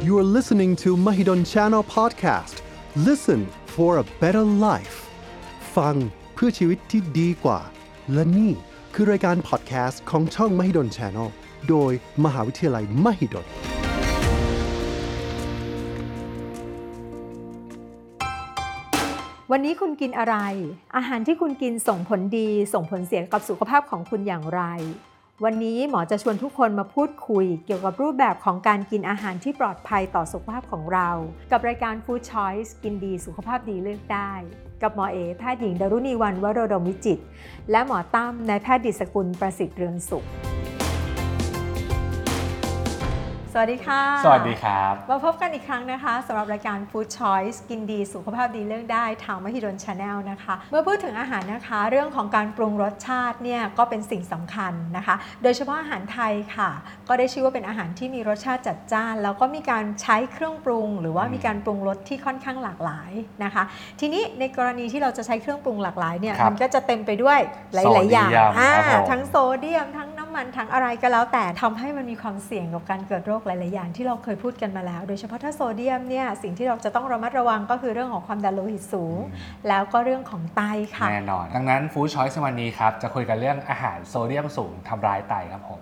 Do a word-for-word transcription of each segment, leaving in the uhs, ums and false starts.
You are listening to Mahidol Channel Podcast. Listen for a better life. ฟังเพื่อชีวิตที่ดีกว่าและนี่คือรายการ podcast ของช่อง Mahidol Channel โดยมหาวิทยาลัย Mahidol วันนี้คุณกินอะไรอาหารที่คุณกินส่งผลดีส่งผลเสียกับสุขภาพของคุณอย่างไรวันนี้หมอจะชวนทุกคนมาพูดคุยเกี่ยวกับรูปแบบของการกินอาหารที่ปลอดภัยต่อสุขภาพของเรากับรายการ Food Choice กินดีสุขภาพดีเลือกได้กับหมอเอแพทย์หญิงดรุณีวรรณวโรดมวิจิตรและหมอตั้มนายแพทย์ดิษกุลประสิทธิ์เรืองสุขสวัสดีค่ะสวัสดีครับมาพบกันอีกครั้งนะคะสำหรับรายการ Food Choice กินดีสุขภาพดีเลือกได้ทาง Mahidol Channel นะคะเมื่อพูดถึงอาหารนะคะเรื่องของการปรุงรสชาติเนี่ยก็เป็นสิ่งสำคัญนะคะโดยเฉพาะอาหารไทยค่ะก็ได้ชื่อว่าเป็นอาหารที่มีรสชาติจัดจ้านแล้วก็มีการใช้เครื่องปรุงหรือว่ามีการปรุงรสที่ค่อนข้างหลากหลายนะคะทีนี้ในกรณีที่เราจะใช้เครื่องปรุงหลากหลายเนี่ยมันก็จะเต็มไปด้วยหลายๆอย่างทั้งโซเดียมทั้งน้ำมันทั้งอะไรก็แล้วแต่ทำให้มันมีความเสี่ยงกับการเกิดโรคหลายๆอย่างที่เราเคยพูดกันมาแล้วโดยเฉพาะถ้าโซเดียมเนี่ยสิ่งที่เราจะต้องระมัดระวังก็คือเรื่องของความดันโลหิตสูงแล้วก็เรื่องของไตค่ะแน่นอนดังนั้น Food Choice วันนี้ครับจะคุยกันเรื่องอาหารโซเดียมสูงทำร้ายไตครับผม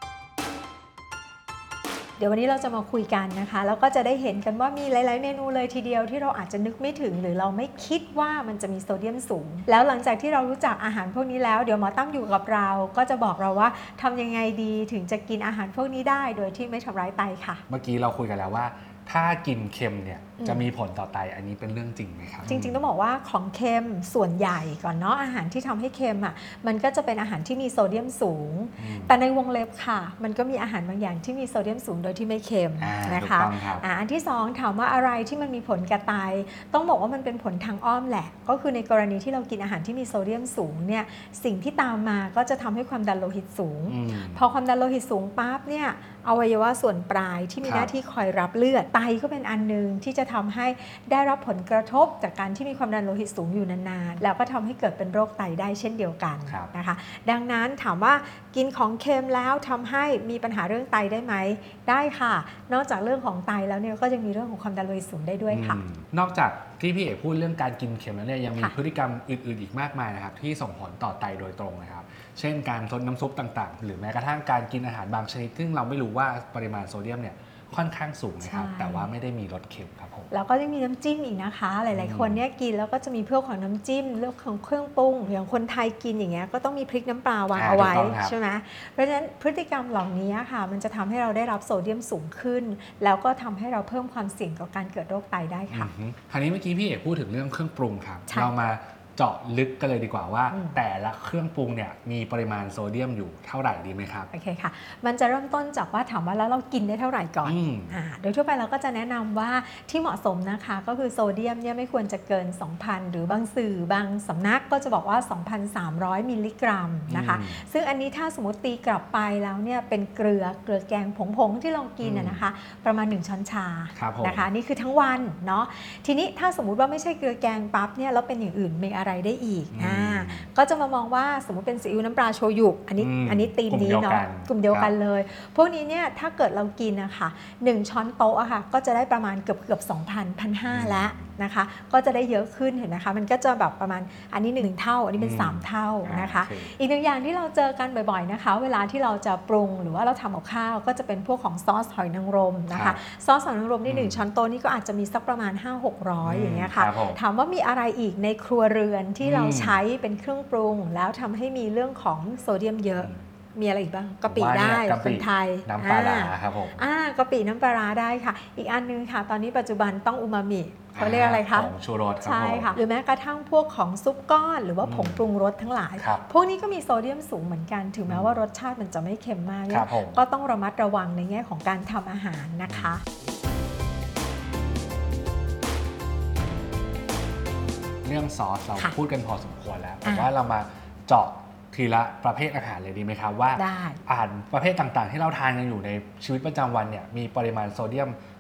เดี๋ยววันนี้เราจะมาคุยกันนะคะแล้วก็จะได้เห็นกันว่ามีหลายๆเมนูเลยทีเดียวที่เราอาจจะนึกไม่ถึงหรือเราไม่คิดว่ามันจะมีโซเดียมสูงแล้วหลังจากที่เรารู้จักอาหารพวกนี้แล้วเดี๋ยวหมอตั้มอยู่กับเราก็จะบอกเราว่าทำยังไงดีถึงจะกินอาหารพวกนี้ได้โดยที่ไม่ทำร้ายไตค่ะเมื่อกี้เราคุยกันแล้วว่าถ้ากินเค็มเนี่ยจะมีผลต่อไตอันนี้เป็นเรื่องจริงไหมครับจริงๆต้องบอกว่าของเค็มส่วนใหญ่ก่อนเนาะอาหารที่ทำให้เค็มอ่ะมันก็จะเป็นอาหารที่มีโซเดียมสูงแต่ในวงเล็บค่ะมันก็มีอาหารบางอย่างที่มีโซเดียมสูงโดยที่ไม่เค็มนะคะอันที่สองถามว่าอะไรที่มันมีผลกับไตต้องบอกว่ามันเป็นผลทางอ้อมแหละก็คือในกรณีที่เรากินอาหารที่มีโซเดียมสูงเนี่ยสิ่งที่ตามมาก็จะทำให้ความดันโลหิตสูงพอความดันโลหิตสูงปั๊บเนี่ยอวัยวะส่วนปลายที่มีหน้าที่คอยรับเลือดไตก็เป็นอันนึงที่จะทำให้ได้รับผลกระทบจากการที่มีความดันโลหิตสูงอยู่นานๆแล้วก็ทำให้เกิดเป็นโรคไตได้เช่นเดียวกันนะคะดังนั้นถามว่ากินของเค็มแล้วทำให้มีปัญหาเรื่องไตได้ไหมได้ค่ะนอกจากเรื่องของไตแล้วเนี่ยก็จะมีเรื่องของความดันโลหิตสูงได้ด้วยค่ะนอกจากที่พี่เอกพูดเรื่องการกินเค็มแล้วเนี่ยยังมีพฤติกรรมอื่นๆอีกมากมายนะครับที่ส่งผลต่อไตโดยตรงนะครับเช่นการซดน้ำซุปต่างๆหรือแม้กระทั่งการกินอาหารบางชนิดซึ่งเราไม่รู้ว่าปริมาณโซเดียมเนี่ยค่อนข้างสูงนะครับแต่ว่าไม่ได้มีรสเค็มครับผมแล้วก็ยังมีน้ำจิ้มอีกนะคะหลายๆคนเนี่ยกินแล้วก็จะมีเพื่อของน้ำจิ้มเรื่องของเครื่องปรุงอย่างคนไทยกินอย่างเงี้ยก็ต้องมีพริกน้ำปลาวางเอาไว้ใช่ไหมเพราะฉะนั้นพฤติกรรมเหล่านี้ค่ะมันจะทำให้เราได้รับโซเดียมสูงขึ้นแล้วก็ทำให้เราเพิ่มความเสี่ยงต่อการเกิดโรคไตได้ค่ะคราวนี้เมื่อกี้พี่เอกพูดถึงเรื่องเครื่องปรุงครับเรามาเจาะลึกกันเลยดีกว่าว่าแต่ละเครื่องปรุงเนี่ยมีปริมาณโซเดียมอยู่เท่าไหร่ดีไหมครับโอเคค่ะมันจะเริ่มต้นจากว่าถามว่าแล้วเรากินได้เท่าไหร่ก่อนอ่าโดยทั่วไปเราก็จะแนะนำว่าที่เหมาะสมนะคะก็คือโซเดียมเนี่ยไม่ควรจะเกิน สองพัน หรือบางสื่อบางสำนักก็จะบอกว่า สองพันสามร้อย มิลลิกรัมนะคะซึ่งอันนี้ถ้าสมมติตีกลับไปแล้วเนี่ยเป็นเกลือเกลือแกงผงๆที่เรากินนะคะประมาณหนึ่งช้อนชานะคะนี่คือทั้งวันเนาะทีนี้ถ้าสมมุติว่าไม่ใช่เกลือแกงปั๊บเนี่ยแล้วเป็นอย่างอื่นมีอะไรได้อีกอ่าก็จะมามองว่าสมมุติเป็นซีอิ๊วน้ำปลาโชยุอันนี้อันนี้ตีมนี้เนาะกลุ่มเดียวกันเลยพวกนี้เนี่ยถ้าเกิดเรากินนะคะหนึ่งช้อนโต๊ะอะค่ะก็จะได้ประมาณเกือบเกือบ สองพัน หนึ่งพันห้าร้อย แล้วนะคะก็จะได้เยอะขึ้นเห็นนะคะมันก็จะแบบประมาณอันนี้หนึ่งเท่าอันนี้เป็นสามเท่านะคะอีกหนึ่งอย่างที่เราเจอกันบ่อยๆนะคะเวลาที่เราจะปรุงหรือว่าเราทำกับข้าวก็จะเป็นพวกของซอสหอยนางรมนะคะซอสหอยนางรมนี่หนึ่งช้อนโต๊ะนี่ก็อาจจะมีสักประมาณ ห้าถึงหกร้อย อย่างเงี้ยค่ะถามว่ามีอะไรอีกในครัวเรือนที่เราใช้เป็นเครื่องปรุงแล้วทำให้มีเรื่องของโซเดียมเยอะมีอะไรอีกบ้างกะปิได้คนไทยน้ำปลาร้าครับผมอ่ากะปิน้ำปลาร้าได้ค่ะอีกอันนึงค่ะตอนนี้ปัจจุบันต้องอูมามิเขาเรียกอะไรคะผงชูรสครับใช่ค่ะหรือแม้กระทั่งพวกของซุปก้อนหรือว่าผงปรุงรสทั้งหลายพวกนี้ก็มีโซเดียมสูงเหมือนกันถึงแม้ว่ารสชาติมันจะไม่เค็มมากก็ต้องระมัดระวังในแง่ของการทำอาหารนะคะเรื่องซอสเราพูดกันพอสมควรแล้วแต่ว่าเรามาเจาะทีละประเภทอาหารเลยดีไหมครับว่าอาหารประเภทต่างๆที่เราทานกันอยู่ในชีวิตประจำวันเนี่ยมีปริมาณโซเดียม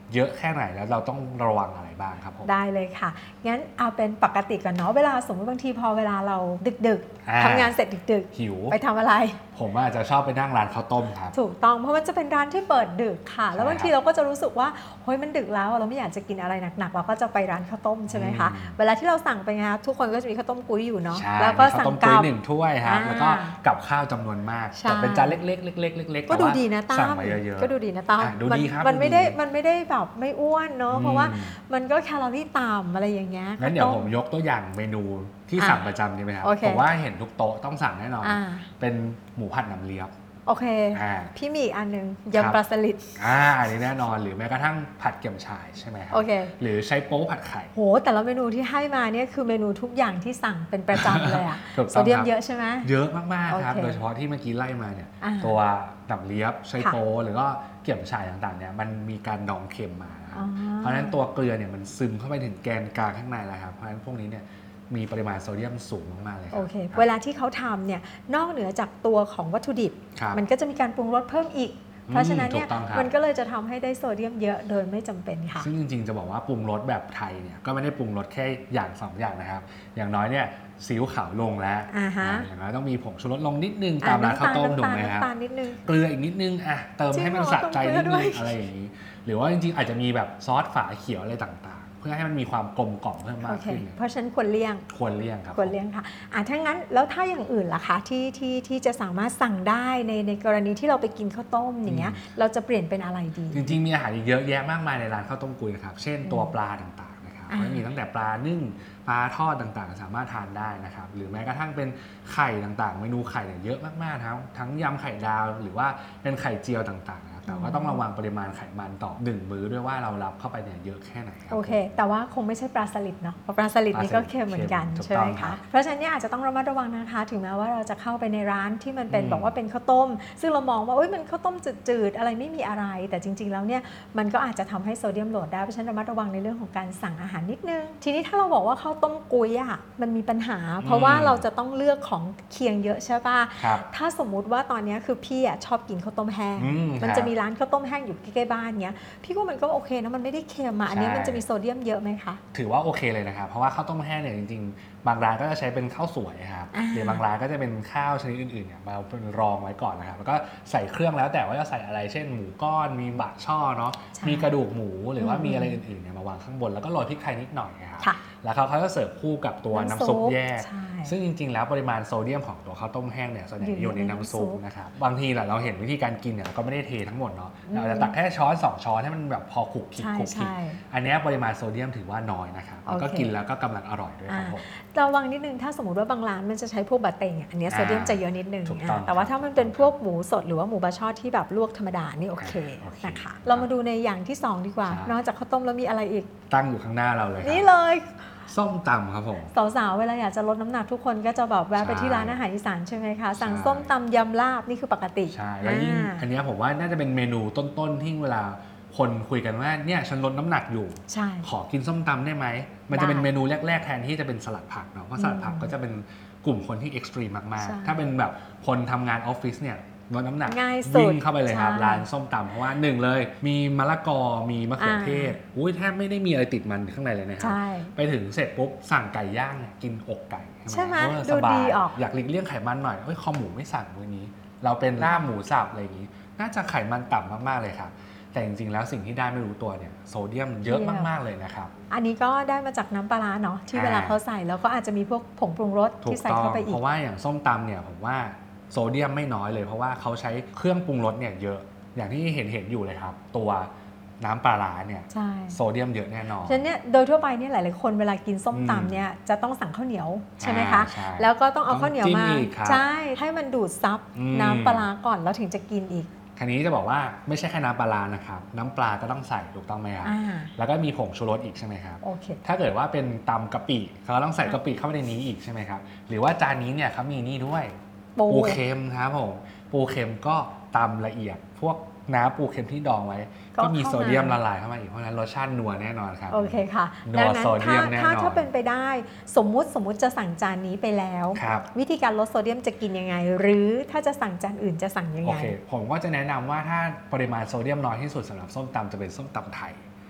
เยอะแค่ไหนแล้วเราต้องระวังอะไรบ้างครับผมได้เลยค่ะงั้นเอาเป็นปกติก่อนเนาะเวลาสมมติบางทีพอเวลาเราดึกๆทำงานเสร็จดึกๆหิวไปทำอะไรผมอาจจะชอบไปนั่งร้านข้าวต้มครับถูกต้องเพราะมันจะเป็นร้านที่เปิดดึกค่ะแล้วบางทีเราก็จะรู้สึกว่าเฮ้ยมันดึกแล้วเราไม่อยากจะกินอะไรหนักๆเราก็จะไปร้านข้าวต้มใช่ไหมคะเวลาที่เราสั่งไปนะทุกคนก็จะมีข้าวต้มกุ้ยอยู่เนาะแล้วก็สั่งกับหนึ่งถ้วยครับแล้วก็กับข้าวจำนวนมากแต่เป็นจานเล็กๆเล็กๆเล็กๆก็ดูดีนะตั้มก็ดูดีนะตั้มมันไม่ได้มันไม่ได้แบบไม่อ้วนเนาะเพราะว่ามันก็แคลอรี่ต่ำอะไรอย่างเงี้ยงั้นเดี๋ยวผมยกตัวอย่างเมนูที่สั่งประจำดีไหมครับผมว่าเห็นทุกโต๊ะต้องสั่งแน่นอนเป็นหมูผัดน้ำเลียบโอเคพี่มีอีกอันนึงยำปลาสลิดอ่าอันนี้แน่นอนหรือแม้กระทั่งผัดเกี่ยวฉ่ายใช่ไหมครับโอเคหรือใช้โป๊ผัดไข่โหแต่ละเมนูที่ให้มาเนี่ยคือเมนูทุกอย่างที่สั่งเป็นประจำเลยอะโซเดียมเยอะใช่ไหมเยอะมากๆครับโดยเฉพาะที่เมื่อกี้ไล่มาเนี่ยตัวน้ำเลียบใช้โป๊หรือก็เกี่ยวฉ่ายต่างๆเนี่ยมันมีการดองเค็มมาเพราะฉะนั้นตัวเกลือเนี่ยมันซึมเข้าไปถึงแกนกลางข้างในแล้วครับเพราะฉะนั้นพวกนี้เนี่ยมีปริมาณโซเดียมสูงมากๆเลยครับโอเคเวลาที่เขาทำเนี่ยนอกเหนือจากตัวของวัตถุดิบมันก็จะมีการปรุงรสเพิ่มอีกเพราะฉะนั้นเนี่ยมันก็เลยจะทำให้ได้โซเดียมเยอะโดยไม่จำเป็นค่ะซึ่งจริงๆจะบอกว่าปรุงรสแบบไทยเนี่ยก็ไม่ได้ปรุงรสแค่อย่างสองอย่างนะครับอย่างน้อยเนี่ยซีอิ๊วขาวลงแล้วอย่างน้อยต้องมีผงชูรสลงนิดนึงตามร้านข้าวต้มถูกไหมครับเกลืออีกนิดนึงอ่ะเติมให้มันสะใจนิดนึงอะไรอย่างนี้หรือว่าจริงๆอาจจะมีแบบซอสฝาเขียวอะไรต่างๆเพื่อให้มันมีความกลมกล่อมเพิ่มมากขึ้นเพราะฉะนั้นควรเลี่ยงควรเลี่ยงครับควรเลี่ยงค่ะอ่ะถ้างั้นแล้วถ้าอย่างอื่นล่ะคะที่ที่ที่จะสามารถสั่งได้ในในกรณีที่เราไปกินข้าวต้มอย่างเงี้ยเราจะเปลี่ยนเป็นอะไรดีจริงๆมีอาหารอีกเยอะแยะมากมายในร้านข้าวต้มกุยนะครับเช่นตัวปลาต่างๆนะครับมีตั้งแต่ปลานึ่งปลาทอดต่างๆสามารถทานได้นะครับหรือแม้กระทั่งเป็นไข่ต่างๆเมนูไข่เนี่ยเยอะมากๆทั้งทั้งยำไข่ดาวหรือว่าเป็นไข่เจียวต่างๆแต่ก็ต้องระวังปริมาณไขมันต่อหนึ่งมื้อด้วยว่าเรารับเข้าไปเนี่ยเยอะแค่ไหนครับโอเคแต่ว่าคงไม่ใช่ปลาสลิดเนาะเพราะปลาสลิดนี่ก็เค็มเหมือนกันใช่ไหมคะเพราะฉะนั้นเนี่ยอาจจะต้องระมัดระวังนะคะถึงแม้ว่าเราจะเข้าไปในร้านที่มันเป็นบอกว่าเป็นข้าวต้มซึ่งเรามองว่าเอ้ยมันข้าวต้มจืดๆอะไรไม่มีอะไรแต่จริงๆแล้วเนี่ยมันก็อาจจะทำให้โซเดียมโหลดได้เพราะฉะนั้นระมัดระวังในเรื่องของการสั่งอาหารนิดนึงทีนี้ถ้าเราบอกว่าข้าวต้มกุยอ่ะมันมีปัญหาเพราะว่าเราจะต้องเลือกของเคียงเยอะใช่ป่ะถ้าสมมุติว่าตอนนี้คือพี่อ่ะชอบกินข้าวต้มแห้งมันจะมีร้านข้าวต้มแห้งอยู่ใกล้ๆบ้านเนี้ยพี่ว่ามันก็โอเคนะมันไม่ได้เค็มอ่ะอันนี้มันจะมีโซเดียมเยอะไหมคะถือว่าโอเคเลยนะครับเพราะว่าข้าวต้มแห้งเนี่ยจริงๆบางร้านก็จะใช้เป็นข้าวสวยครับหรือบางร้านก็จะเป็นข้าวชนิดอื่นๆเนี่ยมาเป็นรองไว้ก่อนนะครับแล้วก็ใส่เครื่องแล้วแต่ว่าจะใส่อะไรเช่นหมูก้อนมีบะช่อเนาะมีกระดูกหมูหรือว่ามีอะไรอื่นๆเนี่ยมาวางข้างบนแล้วก็โรยพริกไทยนิดหน่อยครับแล้วเขาเขาจะเสิร์ฟคู่กับตัวน้ำซุปแยกซึ่งจริงๆแล้วปริมาณโซเดียมของตัวข้าวต้มแห้งเนี่ยส่วนใหญ่อยู่ในน้ำซุปนะครับบางทีเราเห็นวิธีการกินเนี่ยเราก็ไม่ได้เททั้งหมดเนาะเราจะตักแค่ช้อนสองช้อนให้มันแบบพอคลุกคลิกคลุกคลิกอันนี้ปริมาณโซเดียมถือว่าน้อยนะครับแล้วก็กินแล้วก็กำลังอร่อยด้วยครับผมระวังนิดนึงถ้าสมมติว่าบางร้านมันจะใช้พวกบะเต็งอันนี้โซเดียมจะเยอะนิดนึงแต่ว่าถ้ามันเป็นพวกหมูสดหรือว่าหมูบะช่อที่แบบลวกธรรมดานี่โอเคนะคะเรามาดูในอย่างที่สองดีกว่านอกจากข้าวต้มแล้วมีอะไรอีกตั้งอยู่ข้างหน้าเราเลยนี่เลยส้มตำครับผมสาวๆเวลาอยากจะลดน้ำหนักทุกคนก็จะแบบแวะไปที่ร้านอาหารอีสานใช่ไหมคะสั่งส้มตำยำลาบนี่คือปกติใช่แล้วยิ่งอันนี้ผมว่าน่าจะเป็นเมนูต้นๆที่เวลาคนคุยกันว่าเนี่ยฉันลดน้ำหนักอยู่ขอกินส้มตำได้ไหมมันจะเป็นเมนูแรกๆแทนที่จะเป็นสลัดผักเนาะเพราะสลัดผักก็จะเป็นกลุ่มคนที่เอ็กซ์ตรีมมากๆถ้าเป็นแบบคนทำงานออฟฟิศเนี่ยลดน้ำหนักวิ่งเข้าไปเลยครับร้านส้มตำเพราะว่าหนึ่งเลยมีมะละกอมีมะเขือเทศอุ้ยแทบไม่ได้มีอะไรติดมันข้างในเลยนะครับไปถึงเสร็จปุ๊บสั่งไก่ย่างกินอกไก่ใช่ไหมดูดีออกอยากหลีกเลี่ยงไขมันหน่อยเฮ้ยคอหมูไม่สั่งมื้อนี้เราเป็นลาบหมูสับอะไรอย่างนี้น่าจะไขมันต่ำมากๆเลยครับแต่จริงๆแล้วสิ่งที่ได้ไม่รู้ตัวเนี่ยโซเดียมเยอะมากๆเลยนะครับอันนี้ก็ได้มาจากน้ำปลาร้าเนาะที่เวลาเขาใส่แล้วก็อาจจะมีพวกผงปรุงรสที่ใส่เข้าไปอีกเพราะว่าอย่างส้มตำเนี่ยผมว่าโซเดียมไม่น้อยเลยเพราะว่าเขาใช้เครื่องปรุงรสเนี่ยเยอะอย่างที่เห็นเห็นอยู่เลยครับตัวน้ำปลาร้าเนี่ยโซเดียมเยอะแน่นอนฉะนั้นเนี่ยโดยทั่วไปเนี่ยหลายๆคนเวลากินส้มตำเนี่ยจะต้องสั่งข้าวเหนียวใช่ไหมคะแล้วก็ต้องเอาข้าวเหนียวมาใช่ให้มันดูดซับน้ำปลาร้าก่อนแล้วถึงจะกินอีกคราวนี้จะบอกว่าไม่ใช่แค่น้ำปลานะครับน้ำปลาก็ต้องใส่ถูกต้องไหมครับแล้วก็มีผงชูรสอีกใช่ไหมครับถ้าเกิดว่าเป็นตำกะปิเขาต้องใส่กะปิเข้าไปในนี้อีกใช่ไหมครับหรือว่าจานนี้เนี่ยเขามีนี่ด้วยปูเค็มครับผมปูเค็มก็ตำละเอียดพวกน้ำปูเค็มที่ดองไว้ก็มีโซเดียมละลายเข้ามาอีกเพราะฉะนั้นรสชาตินัวแน่นอนครับโอเคค่ะดังนั้นถ้าถ้าถ้าเป็นไปได้สมมุติสมมุติจะสั่งจานนี้ไปแล้ววิธีการลดโซเดียมจะกินยังไงหรือถ้าจะสั่งจานอื่นจะสั่งยังไงโอเคผมก็จะแนะนำว่าถ้าปริมาณโซเดียมน้อยที่สุดสำหรับส้มตำจะเป็นส้มตำไทย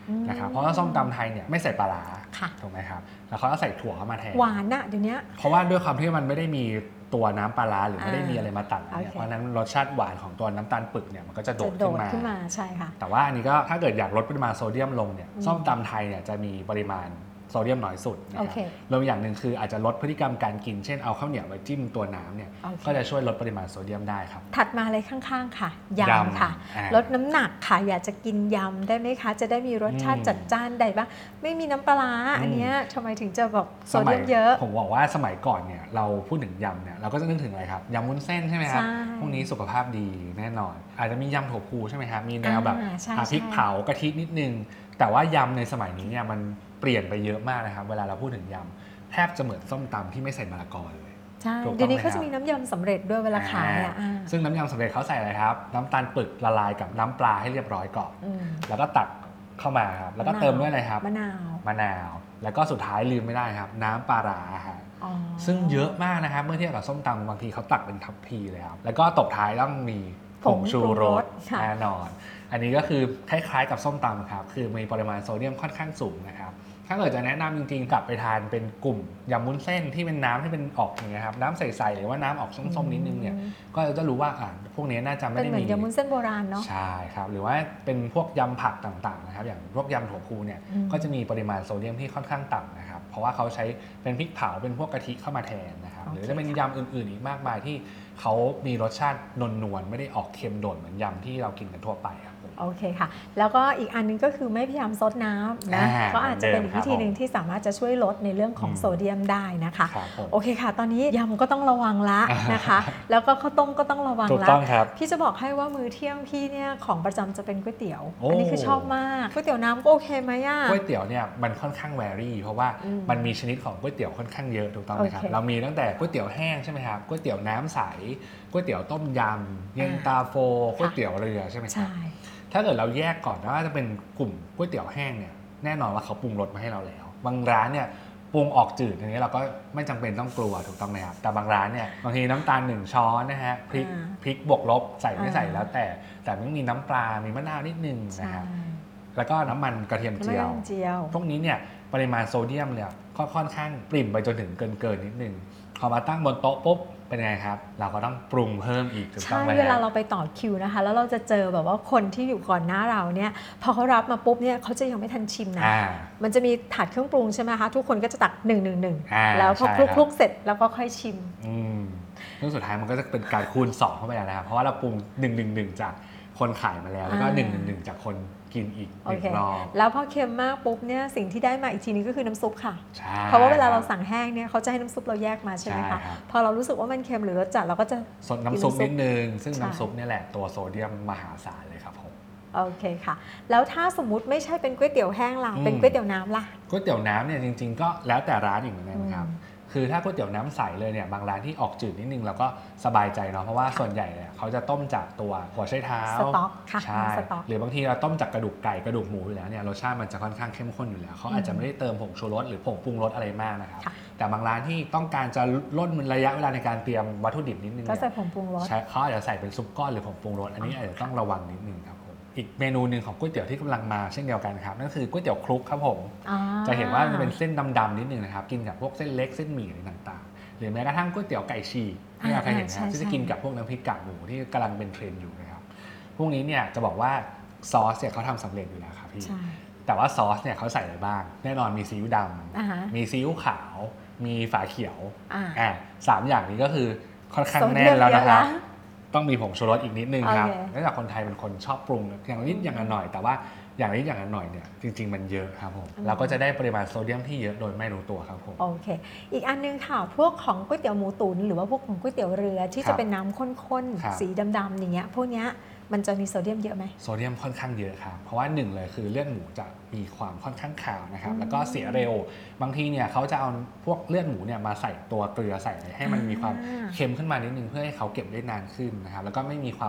นะครับเพราะว่าส้มตำไทยเนี่ยไม่ใส่ปลาร้าค่ะถูกไหมครับแล้วเขาก็ใส่ถั่วเข้ามาแทนหวานอะเดี๋ยวนี้เพราะว่าด้วยความที่มันไม่ได้มีตัวน้ำปลาร้าหรือไม่ได้มีอะไรมาตัดเนี่ยโอเคเพราะฉะนั้นรสชาติหวานของตัวน้ำตาลปึกเนี่ยมันก็จะโดจะดโดขึ้นดมาขึ้นมาใช่ค่ะแต่ว่าอันนี้ก็ถ้าเกิดอยากลดปริมาณโซเดียมลงเนี่ยอืมส้มตำไทยเนี่ยจะมีปริมาณโซเดียมน้อยสุดนะคโอรับเครวมอย่างหนึ่งคืออาจจะลดพฤติกรรมการกินเช่นเอาข้าวเหนียวมาจิ้มตัวน้ำเนี่ยโอเคก็จะช่วยลดปริมาณโซเดียมได้ครับถัดมาเลยข้างๆค่ะยยำำค่ะอ่าลดน้ำหนักค่ะอยากจะกินยำได้ไหมคะ จะได้มีรสชาติอืมจัดจ้านใดบ้างไม่มีน้ำปลาร้าอืมอันเนี้ยทำไมถึงจะแบบโซสมัเดียมเยอะผมบอกว่าสมัยก่อนเนี่ยเราพูดถึงยำเนี่ยเราก็จะนึกถึงอะไรครับยำวุ้นเส้นใช่ไหมครับใช่พวกนี้สุขภาพดีแน่นอน อาจจะมียำถั่วพูใช่ไหมครับมีแนวแบบอ่าใช่อ่ะพริกใช่เผากะทินิดนึง แต่ว่ายำในสมัยนี้เนี่ยมันเปลี่ยนไปเยอะมากนะครับเวลาเราพูดถึงยำแทบจะเหมือนส้มตำที่ไม่ใส่มะละกอเลยใช่ถูกต้องเดี๋ยวนี้ไหมเขาครัจะบมีน้ำยำสำเร็จด้วยเวลาขายอ่ะอ่าอ่าซึ่งน้ำยำสำเร็จเขาใส่อะไรครับน้ำตาลปึกละลายกับน้ำปลาให้เรียบร้อยก่อนอืมแล้วก็ตักเข้ามาครับแล้วก็มะนาวเติมด้วยอะไรครับมะนาวมะนาว แล้วก็สุดท้ายลืมไม่ได้ครับน้ำปลาร้าครับอ๋อซึ่งเยอะมากนะครับเมื่อเทียบกับส้มตำบางทีเขาตักเป็นทัพพีเลยครับแล้วก็ตบท้ายต้องมีผงชูรสค่ะแน่นอน อันนี้ก็คือคล้ายๆกับส้มตำครับคือมีปริมาณโซเดียมค่อนข้างสูงนะครับถ้าเกิดจะแนะนำจริงๆกลับไปทานเป็นกลุ่มยำวุ้นเส้นที่เป็นน้ำที่เป็นออกอย่างเงี้ยครับน้ำใสๆหรือว่าน้ำออกส้มๆนิดนึงเนี่ยก็จะรู้ว่าอ่าพวกนี้น่าจะไม่เป็นได้เหมือมีนยำวุ้นเส้นโบราณเนาะใช่ครับหรือว่าเป็นพวกยำผักต่างๆนะครับอย่างพวกยำถั่วพูเนี่ยอืมก็จะมีปริมาณโซเดียมที่ค่อนข้างต่ำนะครับเพราะว่าเขาใช้เป็นพริกเผาเป็นพวกกะทิเข้ามาแทนนะครับหรือจะเป็นยำอื่นๆอีกมากมายที่เขามีรสชาตินวลๆไม่ได้ออกเค็มโดดเหมือนยำที่เรากินกันทั่วไปครับผมโอเคค่ะ แล้วก็อีกอันนึงก็คือไม่พยายามซดน้ำนะอ่าก็อาจจะเป็นอีกเหมืวิอนเดิมครับธีหนึ่งที่สามารถจะช่วยลดในเรื่องของอืมโซเดียมได้นะคะครับผมโอเคค่ะ ตอนนี้ยำก็ต้องระวังละอ่านนะคะ แล้วก็ข้าวต้มก็ต้องระวังถูกละต้องครับพี่จะบอกให้ว่ามื้อเที่ยงพี่เนี่ยของประจำจะเป็นก๋วยเตี๋ยวโอ้อันนี้คือชอบมากก๋วยเตี๋ยวน้ำก็โอเคไหมอ่ะก๋วยเตี๋ยวเนี่ยมันค่อนข้างแวรี่เพราะว่าอืมมันมีชนิดของก๋วยเตี๋ยวค่อนข้างเยอะถูกต้องไหมครับโอเคเรามีตั้งแต่ก๋วยเตี๋ยวแห้งใช่ไหมครับก๋วยเตี๋ยวน้ำใสก๋วยเตี๋ยวต้มยำเย็นตาโฟก๋วยเตี๋ยวเรือใช่ไหมครับใช่ถ้าเกิดเราแยกก่อนว่าจะเป็นกลุ่มก๋วยเตี๋ยวแห้งเนี่ยแน่นอนว่าเขาปรุงรสมาให้เราแล้ว บางร้านเนี่ยปรุงออกจืดอย่างนี้เราก็ไม่จำเป็นต้องกลัวถูกต้องไหมครับแต่บางร้านเนี่ยบางทีน้ำตาลหนึ่งช้อนนะฮะพริกอ่าพริกบวกลบใส่ไม่ใส่อ่าแล้วแต่แต่ต้องมีน้ำปลา มีมะนาวนิดนึงใช่นะครับแล้วก็น้ำมันกระเทียมน้ำเจียวมันเจียวพวกนี้เนี่ยปริมาณโซเดียมเนี่ยก็ค่อนข้างปริ่มไปจนถึงเกินเกินๆนิดนึงพอมาตั้งบนโต๊ะปุ๊บเป็นไงครับเราก็ต้องปรุงเพิ่มอีกถูกต้อใช่งไหมเวลาฮะเราไปต่อคิวนะคะ แล้วเราจะเจอแบบว่าคนที่อยู่ก่อนหน้าเราเนี่ยพอเขารับมาปุ๊บเนี่ยเขาจะยังไม่ทันชิมนะอ่ามันจะมีถาดเครื่องปรุงใช่ไหมคะทุกคนก็จะตักหนึ่งหนึ่งหนึ่งอ่าแล้วพอใช่คลุกครับคลุกเสร็จแล้วก็ค่อยชิมอืมซึ่งสุดท้ายมันก็จะเป็นการคูณสองเข้าไปแล้วนะครับเพราะว่าเราปรุงหนึ่งหนึ่งหนึ่งจากคนขายมาแล้วแล้วก็อ่าหนึ่งหนึ่งหนึ่งจากคนกินอีกหโอนึ่งเครอบแล้วพอเค็มมากปุ๊บเนี่ยสิ่งที่ได้มาอีกทีนึงก็คือน้ำซุปค่ะใช่เพราะว่าเวลาเราสั่งแห้งเนี่ยเขาจะให้น้ำซุปเราแยกมาใช่ไหมใช่คะครับพอเรารู้สึกว่ามันเค็มหรือรสจัดเราก็จะสดน้ำซุปกินน้ำซุปนิดนึง ซึ่งใช่น้ำซุปเนี่ยแหละตัวโซเดียมมหาศาลเลยครับผมโอเคค่ะ แล้วถ้าสมมุติไม่ใช่เป็นก๋วยเตี๋ยวแห้งล่ะอืมเป็นก๋วยเตี๋ยวน้ำล่ะก๋วยเตี๋ยวน้ำเนี่ยจริงๆก็แล้วแต่ร้านอีกเหมือนกันครับอืมคือถ้าก๋วยเตี๋ยวน้ำใสเลยเนี่ยบางร้านที่ออกจืดนิดนึงเราก็สบายใจเนาะเพราะว่าส่วนใหญ่เนี่ยเขาจะต้มจากตัวหัวไชเท้าสต๊อกค่ะใช่สต๊อกหรือบางทีเราต้มจากกระดูกไก่กระดูกหมูอยู่แล้วเนี่ยรสชาติมันจะค่อนข้างเข้มข้นอยู่แล้วเขาอาจจะไม่ได้เติมผงชูรสหรือผงปรุงรสอะไรมากนะครับค่ะแต่บางร้านที่ต้องการจะลดระยะเวลาในการเตรียมวัตถุดิบนิดนึงก็เนี่ยใส่ผงปรุงรสใช่เขาอาจจะใส่เป็นซุปก้อนหรือผงปรุงรสอันนี้อาจจะต้องระวังนิดนึงครับผมอีกเมนูหนึ่งของก๋วยเตี๋ยวที่กำลังมาเช่นเดียวกันครับนั่นคือก๋วยเตี๋ยวคลุกครับผมอ่าจะเห็นว่ามันเป็นเส้นดำๆนิดนึงนะครับกินกับพวกเส้นเล็กเส้นหมี่อะไรต่างๆ หรือแม้กระทั่งก๋วยเตี๋ยวไก่ฉีกที่เราเคยเห็นนะครับที่จะกินกับพวกน้ำพริกกากหมูที่กำลังเป็นเทรนด์อยู่นะครับพวกนี้เนี่ยจะบอกว่าซอสเนี่ยเขาทำสำเร็จอยู่แล้วครับพี่ใช่แต่ว่าซอสเนี่ยเขาใส่อะไรบ้าง แน่นอนมีซีอิ๊วดอ่าฮะำมีซีอิ๊วขาวมีฝาเขียวอ่าอ่าสามอย่างนี้ก็คือค่อนข้างโซเดีแน่ยมนแล้วนะครับเยอะนะต้องมีผงชูรสอีกนิดนึงครับโอเคเนื่องจากคนไทยเป็นคนชอบปรุงอย่างนิดอย่างละหน่อยแต่ว่าอย่างนิดอย่างละหน่อยเนี่ยจริง ๆมันเยอะครับผมเราก็จะได้ปริมาณโซเดียมที่เยอะโดยไม่รู้ตัวครับผมโอเค อีกอันนึงค่ะ พวกของก๋วยเตี๋ยวหมูตุ๋นหรือว่าพวกของก๋วยเตี๋ยวเรือที่ครัจะบเป็นน้ำข้นครับๆ สีดำๆอย่างเงี้ย พวกเนี้ยมันจะมีโซเดียมเยอะไหมโซเดียมค่อนข้างเยอะครับ เพราะว่าหนึ่งเลยคือเลือดหมูจะมีความค่อนข้างขาวนะครับอืมแล้วก็เสียเร็ว บางทีเนี่ยเขาจะเอาพวกเลือดหมูเนี่ยมาใส่ตัวเกลือใส่อะไรให้มันมีความอ่าเค็มขึ้นมานิดนึงเพื่อให้เขาเก็บได้นานขึ้นนะครับ แล้วก็ไม่มีความ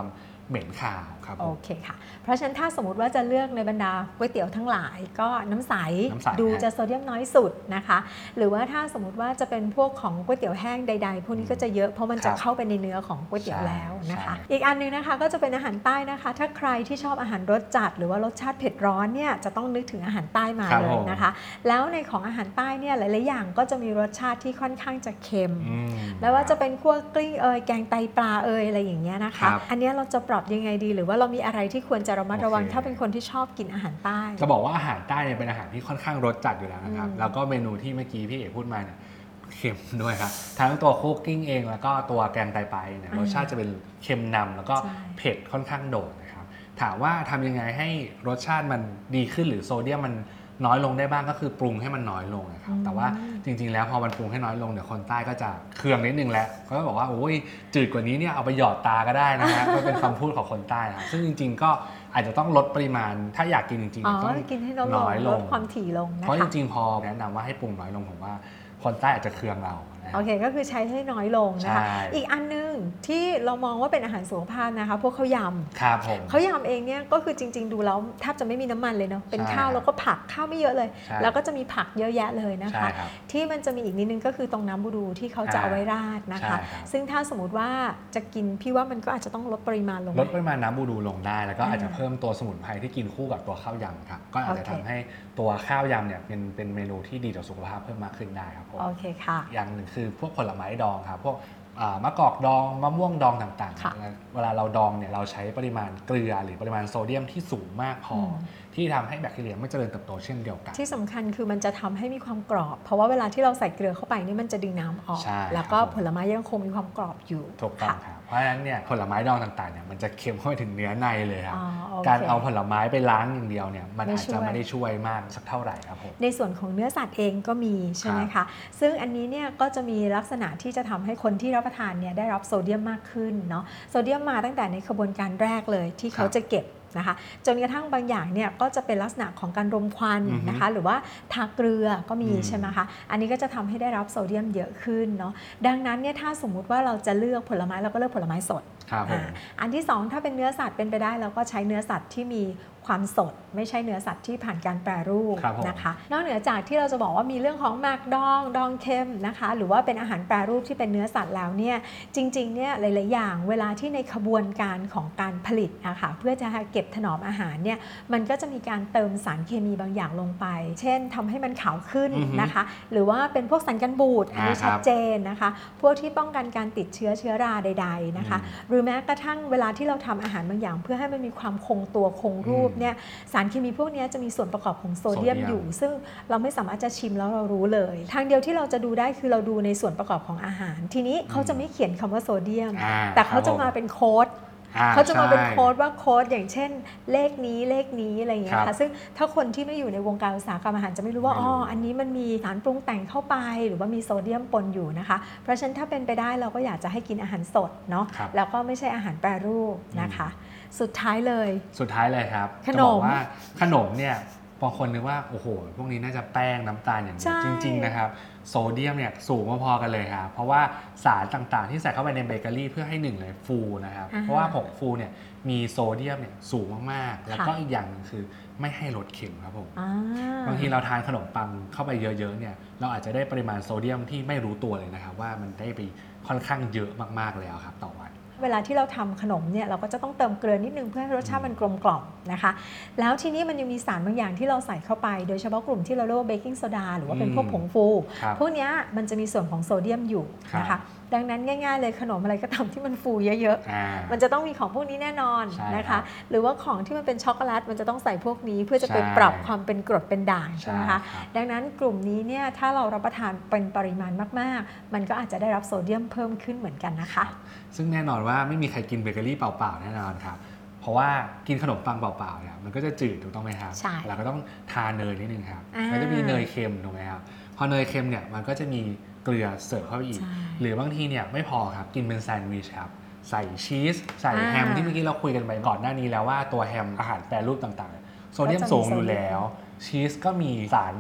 เหม็นคาวครับผมโอเคค่ะเพราะฉะนั้นถ้าสมมติว่าจะเลือกในบรรดาก๋วยเตี๋ยวทั้งหลายก็น้ำใสน้ำใสดูจะโซเดียมน้อยสุดนะคะหรือว่าถ้าสมมติว่าจะเป็นพวกของก๋วยเตี๋ยวแห้งใดๆพวกนี้ก็จะเยอะเพราะมันจะเข้าไปในเนื้อของก๋วยเตี๋ยวแล้วนะคะอีกอันนึงนะคะก็จะเป็นอาหารใต้นะคะถ้าใครที่ชอบอาหารรสจัดหรือว่ารสชาติเผ็ดร้อนเนี่ยจะต้องนึกถึงอาหารใต้มาเลยนะคะแล้วในของอาหารใต้เนี่ยหลายๆอย่างก็จะมีรสชาติที่ค่อนข้างจะเค็มไม่ว่าจะเป็นคั่วกลิ้งเอยแกงไตปลาเอยอะไรอย่างเงี้ยนะคะอันนี้เราจะปรับยังไงดีหรือว่าเรามีอะไรที่ควรจะระมัดระวังถ้าเป็นคนที่ชอบกินอาหารใต้จะบอกว่าอาหารใต้เนี่ยเป็นอาหารที่ค่อนข้างรสจัดอยู่แล้วนะครับแล้วก็เมนูที่เมื่อกี้พี่เอกพูดมาเนี่ยเค็มด้วยครับทั้งตัวคุกกิ้งเองแล้วก็ตัวแกงไตปลาเนี่ยรสชาติจะเป็นเค็มนำแล้วก็เผ็ดค่อนข้างโดดนะครับถามว่าทำยังไงให้รสชาติมันดีขึ้นหรือโซเดียมมันน้อยลงได้บ้างก็คือปรุงให้มันน้อยลงนะครับแต่ว่าจริงๆแล้วพอมันปรุงให้น้อยลงเดี๋ยวคนใต้ก็จะเคืองนิดนึงแล้วเขาก็บอกว่าโอ้ยจืดกว่านี้เนี่ยเอาไปหยอดตาก็ได้นะฮะก็เป็นคำพูดของคนใต้นะซึ่งจริงๆก็อาจจะต้องลดปริมาณถ้าอยากกินจริงๆต้องกินให้น้อยลงลดความถี่ลงนะคะเพราะจริงๆพอแนะนำว่าให้ปรุงน้อยลงผมว่าคนใต้อาจจะเคืองเราโอเคก็คือใช้ให้น้อยลงนะคะอีกอันนึงที่เรามองว่าเป็นอาหารสุขภาพนะคะพวกข้าวยำครับผมข้าวยำเองเนี่ยก็คือจริงๆดูแล้วแทบจะไม่มีน้ำมันเลยเนาะเป็นข้าวแล้วก็ผักข้าวไม่เยอะเลยแล้วก็จะมีผักเยอะแยะเลยนะคะที่มันจะมีอีกนิดนึงก็คือตรงน้ำบูดูที่เขาจะเอาไว้ราดนะคะซึ่งถ้าสมมติว่าจะกินพี่ว่ามันก็อาจจะต้องลดปริมาณลงลดปริมาณน้ำบูดูลงได้แล้วก็อาจจะเพิ่มตัวสมุนไพรที่กินคู่กับตัวข้าวยำครับก็อาจจะทำให้ตัวข้าวยำเนี่ยเป็นเป็นเมนูที่ดีต่อสุขภาพเพิ่มมากขึ้นได้ครับผมโอเคค่ะอย่างหนึ่งคือพวกผลไม้ดองครับพวกมะกอกดองมะม่วงดองต่างๆเวลาเราดองเนี่ยเราใช้ปริมาณเกลือหรือปริมาณโซเดียมที่สูงมากพอที่ทำให้แบคทีเรียไม่เจริญเติบโตเช่นเดียวกันที่สำคัญคือมันจะทำให้มีความกรอบเพราะว่าเวลาที่เราใส่เกลือเข้าไปนี่มันจะดึงน้ำออกแล้วก็ผลไม้ยังคงมีความกรอบอยู่ถูกต้องครับเพราะฉะนั้นเนี่ยผลไม้ดองต่างๆเนี่ยมันจะเค็มเข้าไปถึงเนื้อในเลยครับการเอาผลไม้ไปล้างอย่างเดียวเนี่ยมันอาจจะไม่ได้ช่วยมากสักเท่าไหร่ครับผมในส่วนของเนื้อสัตว์เองก็มีใช่ไหมคะซึ่งอันนี้เนี่ยก็จะมีลักษณะที่จะทำให้คนที่รับประทานเนี่ยได้รับโซเดียมมากขึ้นเนาะโซเดียมมาตั้งแต่ในกระบวนการแรกเลยที่เขาจะเก็บนะคะจนกระทั่งบางอย่างเนี่ยก็จะเป็นลักษณะของการรมควันนะคะหรือว่าทาเกลือก็มีใช่ไหมคะอันนี้ก็จะทำให้ได้รับโซเดียมเยอะขึ้นเนาะดังนั้นเนี่ยถ้าสมมุติว่าเราจะเลือกผลไม้เราก็เลือกผลไม้สด อันที่สองถ้าเป็นเนื้อสัตว์เป็นไปได้เราก็ใช้เนื้อสัตว์ที่มีความสดไม่ใช่เนื้อสัตว์ที่ผ่านการแปรรูปนะคะนอกเหนือจากที่เราจะบอกว่ามีเรื่องของหมักดองดองเค็มนะคะหรือว่าเป็นอาหารแปรรูปที่เป็นเนื้อสัตว์แล้วเนี่ยจริงๆเนี่ยหลายๆอย่างเวลาที่ในขบวนการของการผลิตนะคะเพื่อจะเก็บถนอมอาหารเนี่ยมันก็จะมีการเติมสารเคมีบางอย่างลงไป เช่นทำให้มันขาวขึ้นนะคะหรือว่าเป็นพวกสารกันบูดอันนี้ชัดเจนนะคะพวกที่ป้องกันการติดเชื้อเชื้อราใดๆนะคะหรือแม้กระทั่งเวลาที่เราทำอาหารบางอย่างเพื่อให้มันมีความคงตัวคงรูปเนี่ยสารเคมีพวกนี้จะมีส่วนประกอบของโซเดียมอยู่ซึ่งเราไม่สามารถจะชิมแล้วเรารู้เลยทางเดียวที่เราจะดูได้คือเราดูในส่วนประกอบของอาหารทีนี้เขาจะไม่เขียนคำว่าโซเดียมแต่เขาจะมาเป็นโค้ดเขาจะมาเป็นโค้ดว่าโค้ดอย่างเช่นเลขนี้เลขนี้อะไรอย่างเงี้ยค่ะซึ่งถ้าคนที่ไม่อยู่ในวงการอุตสาหกรรมอาหารจะไม่รู้ว่าอ๋ออันนี้มันมีสารปรุงแต่งเข้าไปหรือว่ามีโซเดียมปนอยู่นะคะเพราะฉะนั้นถ้าเป็นไปได้เราก็อยากจะให้กินอาหารสดเนาะแล้วก็ไม่ใช่อาหารแปรรูปนะคะสุดท้ายเลยสุดท้ายเลยครับขนมว่าขนมเนี่ยบางคนนึกว่าโอ้โหพวกนี้น่าจะแป้งน้ำตาลอย่างเดียวจริงๆนะครับโซเดียมเนี่ยสูงพอๆกันเลยครับเพราะว่าสารต่างๆที่ใส่เข้าไปในเบเกอรี่เพื่อให้หนึ่งเลยฟูนะครับเพราะว่าผงฟูเนี่ยมีโซเดียมเนี่ยสูงมากๆแล้วก็อีกอย่างนึงคือไม่ให้รสเค็มครับผมบางทีเราทานขนมปังเข้าไปเยอะๆเนี่ยเราอาจจะได้ปริมาณโซเดียมที่ไม่รู้ตัวเลยนะครับว่ามันได้ไปค่อนข้างเยอะมากๆแล้วครับต่อวันเวลาที่เราทำขนมเนี่ยเราก็จะต้องเติมเกลือนิดนึงเพื่อให้รสชาติมันกลมกล่อมนะคะแล้วทีนี้มันยังมีสารบางอย่างที่เราใส่เข้าไปโดยเฉพาะกลุ่มที่เราเรียกว่าเบกกิ้งโซดาหรือว่าเป็นพวกผงฟูพวกนี้มันจะมีส่วนของโซเดียมอยู่นะคะดังนั้นง่ายๆเลยขนมอะไรก็ตามที่มันฟูเยอะๆมันจะต้องมีของพวกนี้แน่นอนนะคะหรือว่าของที่มันเป็นช็อกโกแลตมันจะต้องใส่พวกนี้เพื่อจะไปปรับความเป็นกรดเป็นด่างใช่ไหมคะดังนั้นกลุ่มนี้เนี่ยถ้าเรารับประทานเป็นปริมาณมากๆมันก็อาจจะได้รับโซเดียมเพิ่มขึ้นเหมือนกันนะคะซึ่งแน่นอนว่าไม่มีใครกินเบเกอรี่เปล่าๆแน่นอนครับเพราะว่ากินขนมปังเปล่าๆเนี่ยมันก็จะจืดถูกต้องไหมครับเราก็ต้องทาเนยนิดนึงครับมันจะมีเนยเค็มถูกไหมครับพอเนยเค็มเนี่ยมันก็จะมีเกลือเสริมเข้าไปอีกหรือบางทีเนี่ยไม่พอครับกินเป็นแซนด์วิชครับใส่ชีสใส่แฮมที่เมื่อกี้เราคุยกันไปก่อนหน้านี้แล้วว่าตัวแฮมอาหารแปรรูปต่างๆโซเดียมสูงอยู่แล้วชีสก็มีสาร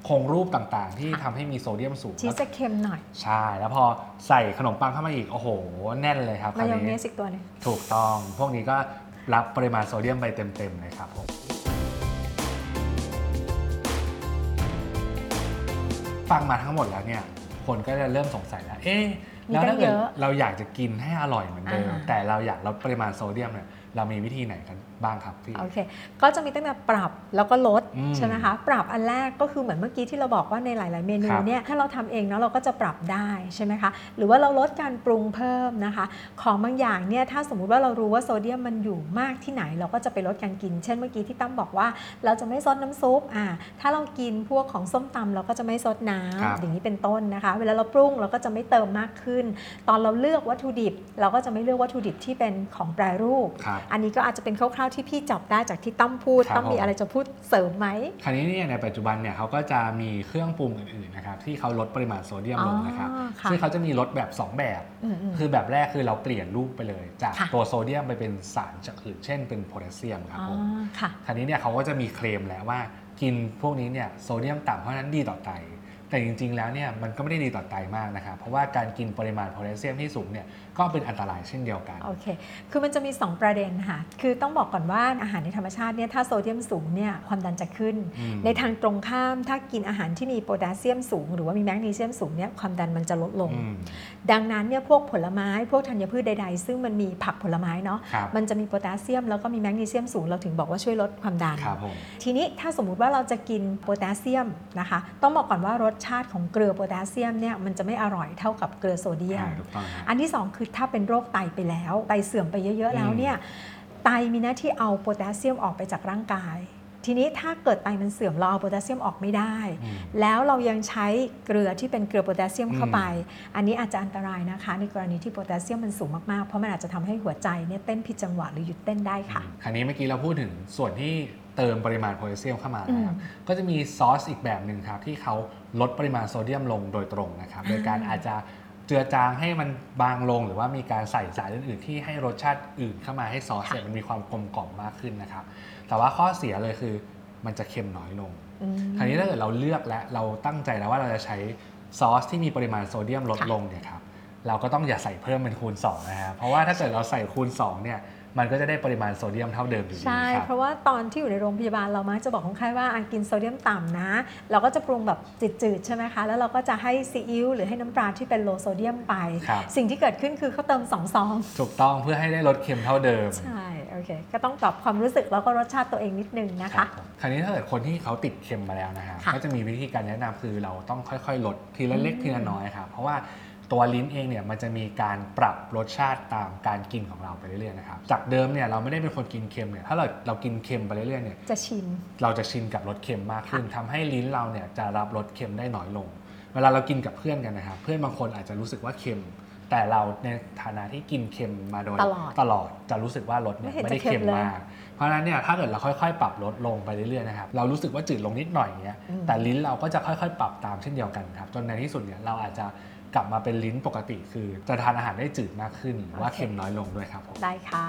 คงรูปต่างๆที่ทำให้มีโซเดียมสูงที่จะเค็มหน่อยใช่แล้วพอใส่ขนมปังเข้ามาอีกโอ้โหแน่นเลยครับมายองเนสอีกตัวนึงถูกต้องพวกนี้ก็รับปริมาณโซเดียมไปเต็มๆเลยครับผมฟังมาทั้งหมดแล้วเนี่ยคนก็จะเริ่มสงสัยแล้วเอ๊ะแล้วถ้าเกิดเราอยากจะกินให้อร่อยเหมือนเดิมแต่เราอยากลดปริมาณโซเดียมเนี่ยเรามีวิธีไหนกันบ้างครับพี่โอเคก็จะมีตั้งแต่ปรับแล้วก็ลดใช่ไหมคะปรับอันแรกก็คือเหมือนเมื่อกี้ที่เราบอกว่าในหลายๆเมนูเนี่ยถ้าเราทำเองเนาะเราก็จะปรับได้ใช่ไหมคะหรือว่าเราลดการปรุงเพิ่มนะคะของบางอย่างเนี่ยถ้าสมมุติว่าเรารู้ว่าโซเดียมมันอยู่มากที่ไหนเราก็จะไปลดการกินเช่นเมื่อกี้ที่ตั้มบอกว่าเราจะไม่ซดน้ำซุปอ่าถ้าเรากินพวกของส้มตำเราก็จะไม่ซดน้ำอย่างนี้เป็นต้นนะคะเวลาเราปรุงเราก็จะไม่เติมมากขึ้นตอนเราเลือกวัตถุดิบเราก็จะไม่เลือกวัตถุดิบที่เป็นของแปรรูปอันนี้ก็อาจจะเป็นคร่าวๆที่พี่จับได้จากที่ตั้มพูดตั้มมีอะไรจะพูดเสริมไหมคราวนี้เนี่ยในปัจจุบันเนี่ยเขาก็จะมีเครื่องปรุงอื่นๆนะครับที่เขาลดปริมาณโซเดียมลงนะครับซึ่งเขาจะมีลดแบบสองแบบคือแบบแรกคือเราเปลี่ยนรูปไปเลยจากตัวโซเดียมไปเป็นสารจากอื่นเช่นเป็นโพแทสเซียมครับผมคราวนี้เนี่ยเขาก็จะมีเคลมแล้วว่ากินพวกนี้เนี่ยโซเดียมต่ำเพราะนั้นดีต่อไตแต่จริงๆแล้วเนี่ยมันก็ไม่ได้ดีต่อไตมากนะครับเพราะว่าการกินปริมาณโพแทสเซียมที่สูงเนี่ยก็เป็นอันตรายเช่นเดียวกันโอเคคือมันจะมีสองประเด็นค่ะคือต้องบอกก่อนว่าอาหารในธรรมชาติเนี่ยถ้าโซเดียมสูงเนี่ยความดันจะขึ้นในทางตรงข้ามถ้ากินอาหารที่มีโพแทสเซียมสูงหรือว่ามีแมกนีเซียมสูงเนี่ยความดันมันจะลดลงดังนั้นเนี่ยพวกผลไม้พวกธัญพืชใดๆซึ่งมันมีผักผลไม้เนาะมันจะมีโพแทสเซียมแล้วก็มีแมกนีเซียมสูงเราถึงบอกว่าช่วยลดความดันทีนี้ถ้าสมมุติว่าเราจะกินโพแทสเซียมนะคะต้องบอกก่อนว่ารสชาติของเกลือโพแทสเซียมเนี่ยมันจะไม่อร่อยเท่ากับเกลือโซเดียมอันที่สองคือถ้าเป็นโรคไตไปแล้วไตเสื่อมไปเยอะๆแล้วเนี่ยไตมีหน้าที่เอาโพแทสเซียมออกไปจากร่างกายทีนี้ถ้าเกิดไตมันเสื่อมเราเอาโพแทสเซียมออกไม่ได้แล้วเรายังใช้เกลือที่เป็นเกลือโพแทสเซียมเข้าไปอันนี้อาจจะอันตรายนะคะในกรณีที่โพแทสเซียมมันสูงมากๆเพราะมันอาจจะทำให้หัวใจเนี่ยเต้นผิดจังหวะหรือหยุดเต้นได้ค่ะคราวนี้เมื่อกี้เราพูดถึงส่วนที่เติมปริมาณโพแทสเซียมเข้ามานะครับก็จะมีซอสอีกแบบหนึ่งครับที่เขาลดปริมาณโซเดียมลงโดยตรงนะครับโดยการอาจจะเจือจางให้มันบางลงหรือว่ามีการใส่สารอื่นๆที่ให้รสชาติอื่นเข้ามาให้ซอสเนี่ยมันมีความกลมกล่อมมากขึ้นนะครับแต่ว่าข้อเสียเลยคือมันจะเค็มน้อยลงคราวนี้ถ้าเกิดเราเลือกและเราตั้งใจแล้วว่าเราจะใช้ซอสที่มีปริมาณโซเดียมลดลงเนี่ยครับเราก็ต้องอย่าใส่เพิ่มเป็นคูณสองนะฮะเพราะว่าถ้าเกิดเราใส่คูณสองเนี่ยมันก็จะได้ปริมาณโซเดียมเท่าเดิมอยู่ดีใช่เพราะว่าตอนที่อยู่ในโรงพยาบาลเรามักจะบอกคนไข้ว่ากินโซเดียมต่ำนะเราก็จะปรุงแบบจืดๆใช่ไหมคะแล้วเราก็จะให้ซีอิ๊วหรือให้น้ำปลาที่เป็นโลโซเดียมไปสิ่งที่เกิดขึ้นคือเขาเติมสองซองถูกต้องเพื่อให้ได้ลดเค็มเท่าเดิมใช่โอเคก็ต้องปรับความรู้สึกแล้วก็รสชาติตัวเองนิดนึงนะคะคราวนี้ถ้าเกิดคนที่เขาติดเค็มมาแล้วนะฮะก็จะมีวิธีการแนะนำคือเราต้องค่อยๆลดทีละเล็กทีละน้อยครับเพราะว่าตัวลิ้นเองเนี่ยมันจะมีการปรับรสชาติตามการกินของเราไปเรื่อยๆนะครับจากเดิมเนี่ยเราไม่ได้เป็นคนกินเค็มเนี่ยถ้าเราเรากินเค็มไปเรื่อยๆเนี่ยจะชินเราจะชินกับรสเค็มมากขึ้นทำให้ลิ้นเราเนี่ยจะรับรสเค็มได้น้อยลงเวลาเรากินกับเพื่อนกันนะครับเพื่อนบางคนอาจจะรู้สึกว่าเค็มแต่เราในฐานะที่กินเค็มมาโดยตลอดจะรู้สึกว่ารสเนี่ยไม่ได้เค็มมากเพราะฉะนั้นเนี่ยถ้าเกิดเราค่อยๆปรับลดลงไปเรื่อยๆนะครับเรารู้สึกว่าจืดลงนิดหน่อยอย่างเงี้ยแต่ลิ้นเราก็จะค่อยๆปรับตามเช่นเดียวกันครับจนในที่สุดเนี่ยเราอาจจะกลับมาเป็นลิ้นปกติคือจะทานอาหารได้จืดมากขึ้นหรือว่าเค็มน้อยลงด้วยครับผมได้ค่ะ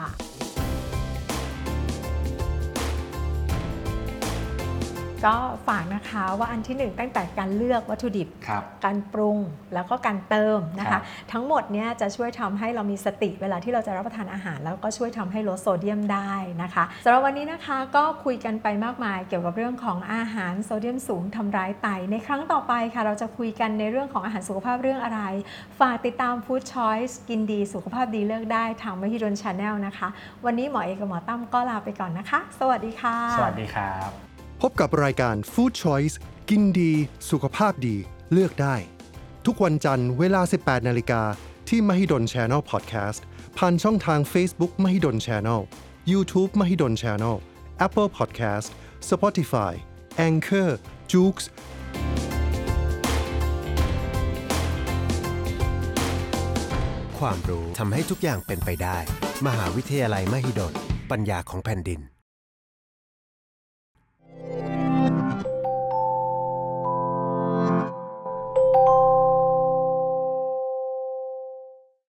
ก็ฝากนะคะว่าอันที่หนึ่งตั้งแต่การเลือกวัตถุดิบการปรุงแล้วก็การเติมนะคะทั้งหมดเนี่ยจะช่วยทำให้เรามีสติเวลาที่เราจะรับประทานอาหารแล้วก็ช่วยทำให้ลดโซเดียมได้นะคะสำหรับวันนี้นะคะก็คุยกันไปมากมายเกี่ยวกับเรื่องของอาหารโซเดียมสูงทำร้ายไตในครั้งต่อไปค่ะเราจะคุยกันในเรื่องของอาหารสุขภาพเรื่องอะไรฝากติดตาม Food Choice กินดีสุขภาพดีเลือกได้ทางมหิดล Channel นะคะวันนี้หมอเอกกับหมอตั้มก็ลาไปก่อนนะคะสวัสดีค่ะสวัสดีครับพบกับรายการ Food Choice กินดีสุขภาพดีเลือกได้ทุกวันจันทร์เวลา สิบแปดนาฬิกา ที่ Mahidol Channel Podcast ผ่านช่องทาง Facebook Mahidol Channel YouTube Mahidol Channel Apple Podcast Spotify Anchor Joox ความรู้ทำให้ทุกอย่างเป็นไปได้มหาวิทยาลัยมหิดลปัญญาของแผ่นดิน